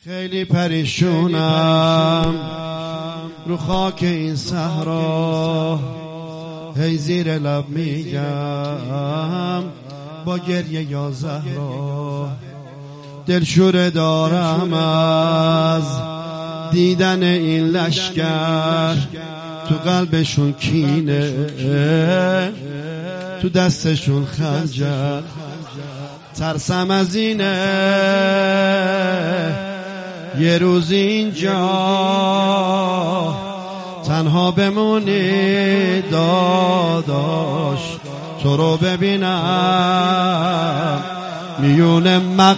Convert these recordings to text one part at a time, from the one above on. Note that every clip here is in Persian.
خیلی پریشونم رو خاک این صحرا، هی زیر لب میگم با گریه یا زهرا. دلشوره دارم از دیدن این لشکر، تو قلبشون کینه، تو دستشون خنجر. ترسم از اینه یه روز اینجا تنها بمونی داداش، تو رو ببینم میون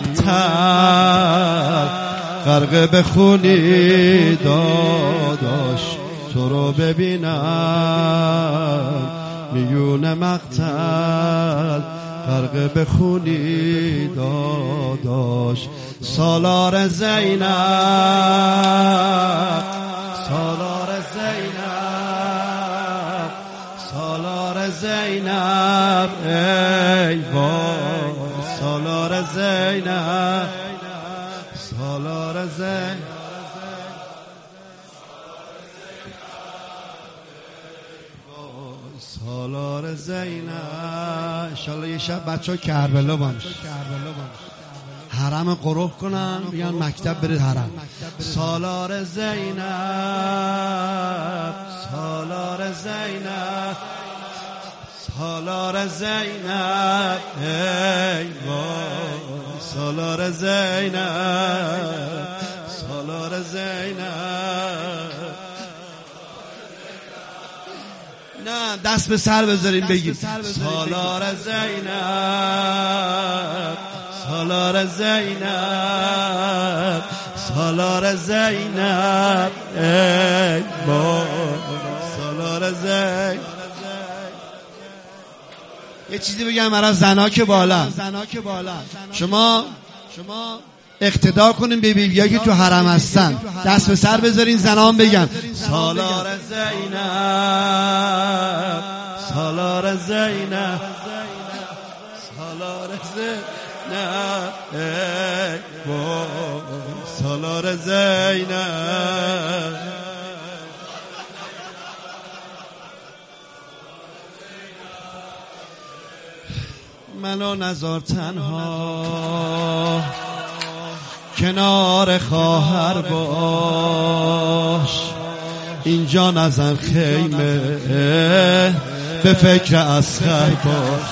مقتل غرق بخونی داداش، تو رو ببینم میون مقتل غرق بخونی داداش. سالار زینب، سالار زینب، سالار زینب، ای وای سالار زینب، سالار زینب. سالار زینب. انشالله یه شب بچه ها کربلا بانش حرم قروح کنن بیان مکتب برید حرم. سالار زینب، سالار زینب، سالار زینب، ای وای سالار زینب، سالار زینب. نه دست به سر بذاریم بگیم سالار زینب، سالار زینب، سالار زینب، ای وای سالار زینب. یه چیزی بگم برای زنا که بالا، شما اقتدا کنین به بیبی‌ها که تو حرم هستن، دست به سر بذارین زنان بگن سالار زینب، سالار زینب، سالار زینب، ای وای سالار زینب. منو نذار تنها کنار خواهر باش، اینجا نزن خیمه به فکر اصغر باش.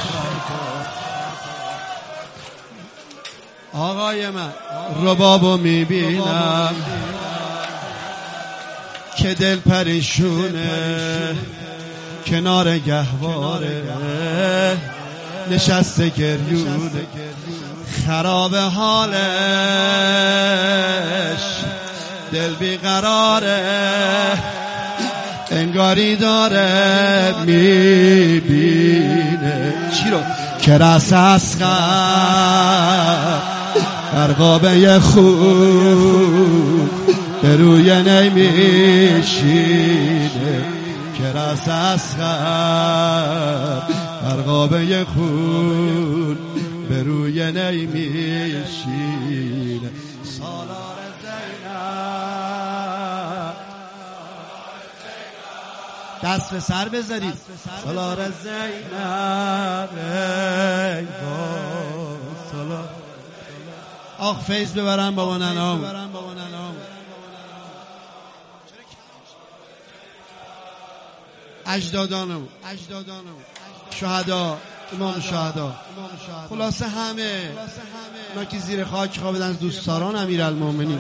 آقای من ربابو میبینم که دل پریشونه، کنار گهواره نشسته گریونه، خراب حالش دل بیقراره، انگاری داره میبینه چی رو که رس اصغر قرقابه خون به روی نمیشینه، که رس اصغر قرقابه خون به روی نمیشینه. سالار زینب، دست به سر بذارید سالار زینب، ای وای سالار. آخ فیض ببرم بابا ننام، اجدادانم، شهدا، امام شهدا، خلاصه همه اونا که زیر خاک خوابیدن از دوستداران امیرالمومنین.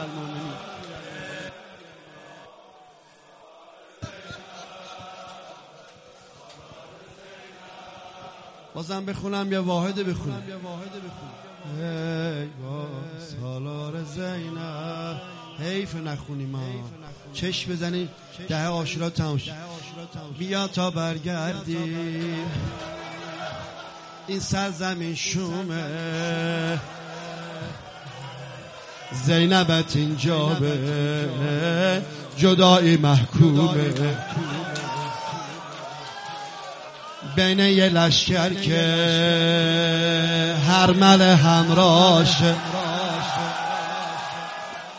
بازم بخونم یا واحده بخونم؟ ای وای سالار زینب. حیف نخونیم ما، چشم بزنی ده عاشورا تموم شد. بیا تا برگردیم این سرزمین شومه، زینبت اینجا به جدایی محکومه، بین یه لشکر که هر مل همراشه،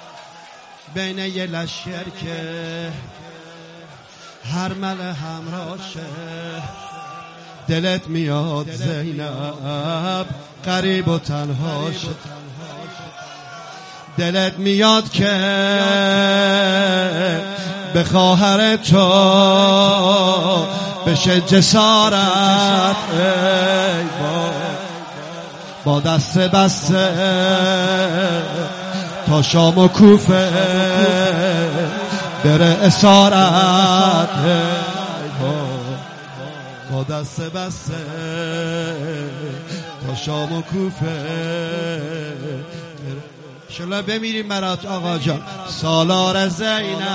بین یه لشکر که هر مل همراشه دلت میاد زینب غریب و تنهاشه دلت میاد که به خواهر تو بشه جسارت با دست بسته تا شام و کوفه بره اسارت با دست بسته تا شام و کوفه انشالله بمیریم برات آقا جان. سالار زینب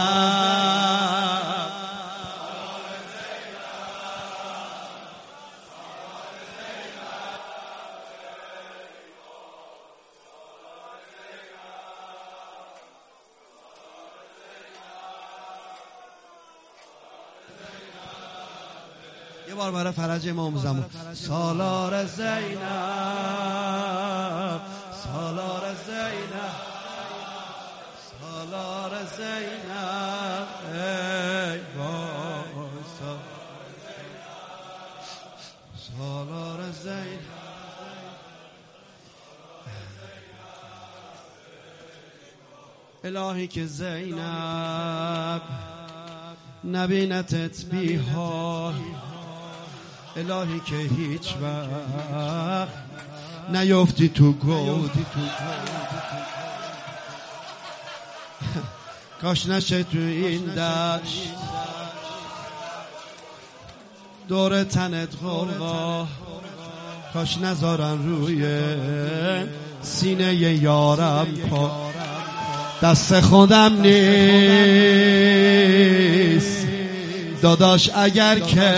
یه بار برای فرج امام زمان. سالار زینب سالار زینب سالار زینب ای وای سالار زینب الهی که زینب نبینتت بی‌حال الهی که هیچ وقت نیفتی تو گود کاش نشه تو این دشت دور تنت غرقا کاش نذارن روی سینه یارم پا دست خودم نیست داداش اگر که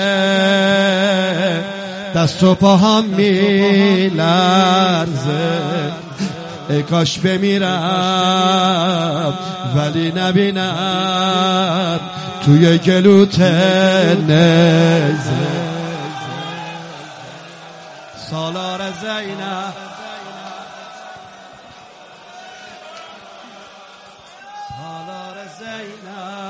دست و پاهم میلرزه ای کاش بمیرم ولی نبینم توی گلوت نزله. سالار زینب سالار زینب